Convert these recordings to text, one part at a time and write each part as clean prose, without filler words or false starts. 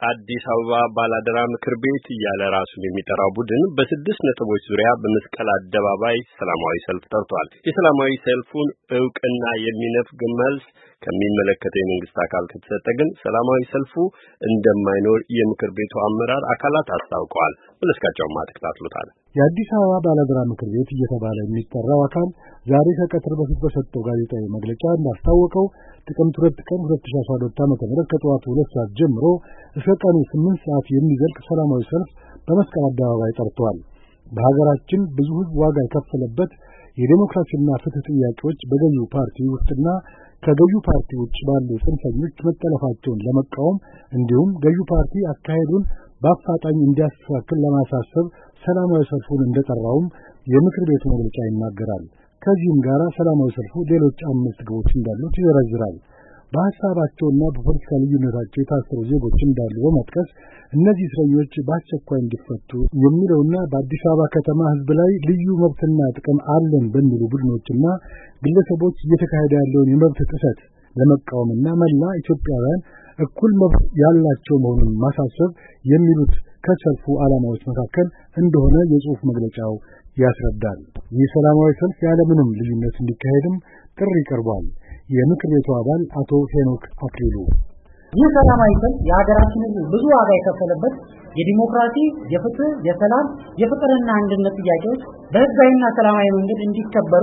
የአዲስ አበባ ባላደራ ምክር ቤት እያለ ራሱን የሚጠራው ቡድን በ6 ነጥቦች ዙሪያ በመስቀል አደባባይ ሰላማዊ ሰልፍ ጠርቷል። የሰላማዊ ሰልፉን ዕውቅና የሚነፍግ መልስ ከሚመለከተው የመንግስት አካል ከተሰጠ ግን ሰላማዊ ሰልፉ እንደማይኖር የምክር ቤቱ አመራር አካላት አስታውቀዋል። መለስካቸውማ ተከታትሎታል። የአዲስ አበባ ባላደራ ምክር ቤት እየተባለ የሚጠራው አካል ዛሬ ከቀትር በፊት በሰጠው ጋዜጣዊ መግለጫ እንዳስታወቀው ጥቅምት 2 ቀን 2012 ዓ.ም ከጠዋቱ 2 ሰዓት ጀምሮ እስከ ቀኑ 8 ሰዓት የሚዘልቅ ሰላማዊ ሰልፍ በመስቀል አደባባይ ጠርቷል። በሀገራችን ብዙ ሕዝብ ዋጋ የከፈለበት የዲሞክራሲና ፍትህ ጥያቄዎች በገዢው ፓርቲ ውስጥና ከገዢው ፓርቲ ውጭ ባሉ ጽንፈኞች መጠለፋቸውን ለመቃወም እንዲሁም ገዢው ፓርቲ አካሄዱን በአፋጣኝ እንዲያስተካክል ለማሳሰብ ሰላማዊ ሰልፉን እንደጠራውም የምክር ቤቱ መግለጫ ይናገራል። ከዚህም ጋር ሰላማዊ ሰልፉ ሌሎች 5 ግቦች እንዳሉት ይዘረዝራል። በሐሳባቸውና በፖለቲካ ልዩነታቸው የታሰሩ ዜጎች እንዳሉ በመጥቀስ እነዚህ እስረኞች በአስቸኳይ እንዲፈቱ የሚለውና በአዲስ አበባ ከተማ ሕዝብ ላይ ልዩ መብትና ጥቅም አለን በሚሉ ቡድኖችና ግለሰቦች እየተካሄደ ያለውን የመብት ጥሰት ለመቃወምና መላ ኢትዮጵያውያን እኩል መብት ያላቸው መሆኑን ማሳሰብ የሚሉት ከሰልፉ ዓላማዎች መካከል እንደሆነ የጽሑፍ መግለጫው ያስረዳል። ይህ ሰላማዊ ሰልፍ ያለምንም ልዩነት እንዲካሄድም ጥሪ ቀርቧል። የምክር ቤቱ አባል አቶ ሄኖክ አክሊሉ ይህ ሰላማዊ ሰልፍ የሀገራችን ሕዝብ ብዙ ዋጋ የከፈለበት የዲሞክራሲ፣ የፍትህ፣ የሰላም፣ የፍቅርና አንድነት ጥያቄዎች በህጋዊና ሰላማዊ መንገድ እንዲከበሩ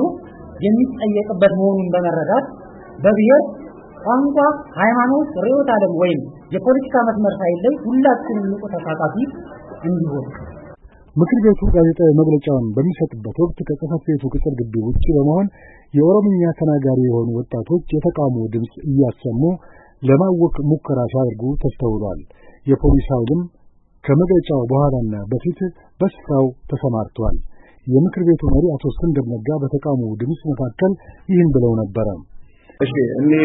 የሚጠየቅበት መሆኑን በመረዳት በብሔር፣ ቋንቋ፣ ሃይማኖት፣ ርዕዮተ ዓለም ወይም የፖለቲካ መስመር ሳይለይ ሁላችንም ንቁ ተሳታፊ እንዲሆን ምክር ቤቱ ጋዜጣዊ መግለጫውን በሚሰጥበት ወቅት ከጽሕፈት ቤቱ ቅጽር ግቢ ውጭ በመሆን የኦሮምኛ ተናጋሪ የሆኑ ወጣቶች የተቃውሞ ድምፅ እያሰሙ ለማወክ ሙከራ ሲያደርጉ ተስተውሏል። የፖሊስ ኃይልም ከመግለጫው በኋላና በፊት በስፍራው ተሰማርቷል። የምክር ቤቱ መሪ አቶ እስክንድር ነጋ በተቃውሞ ድምፅ መካከል ይህን ብለው ነበረ። እሺ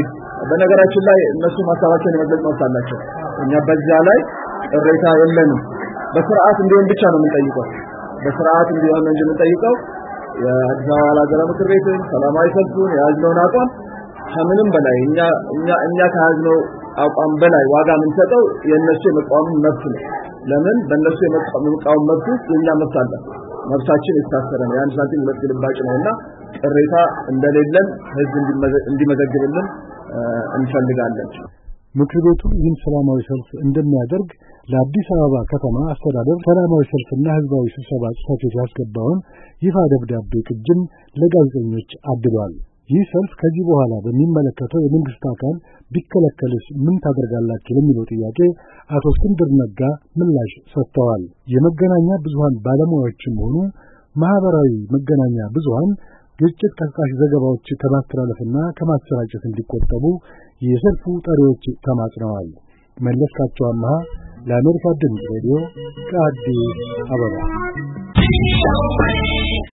በነገራችን ላይ እነሱ ሀሳባቸውን የመግለጽ መብት አላቸው። እኛ በዛ ላይ ቅሬታ የለንም። በስርዓት እንዲሆን ብቻ ነው የምንጠይቀው። በስርዓት እንዲሆን ነው የምንጠይቀው። የአዲስ አበባ ባላደራ ምክር ቤት ሰላማዊ ሰልፉን የያዝነውን አቋም ከምንም በላይ እኛ ከያዝነው አቋም በላይ ዋጋ የምንሰጠው የእነሱ የመቃወም መብት ነው። ለምን በእነሱ የመቃወም መብት የኛ መብት አለ። መብታችን የታሰረ ነው። ያን ሳንቲም ሁለት ግልባጭ ነውና ቅሬታ እንደሌለን ህዝብ እንዲመዘግብልን እንፈልጋለን። ምክር ቤቱ ይህን ሰላማዊ ሰልፍ እንደሚያደርግ ለአዲስ አበባ ከተማ አስተዳደር ሰላማዊ ሰልፍና ህዝባዊ ስብሰባ ጽሕፈት ቤት ያስገባውን ይፋ ደብዳቤ ቅጅም ለጋዜጠኞች አድሏል። ይህ ሰልፍ ከዚህ በኋላ በሚመለከተው የመንግስት አካል ቢከለከልስ ምን ታደርጋላችሁ ለሚለው ጥያቄ አቶ እስክንድር ነጋ ምላሽ ሰጥተዋል። የመገናኛ ብዙሃን ባለሙያዎችም ሆኑ ማህበራዊ መገናኛ ብዙሃን ግጭት ቀስቃሽ ዘገባዎች ከማስተላለፍና ከማሰራጨት እንዲቆጠቡ የሰልፉ ጠሪዎች ተማጽነዋል። መለስካቸው አምሃ ለአሜሪካ ድምፅ ሬዲዮ ከአዲስ አበባ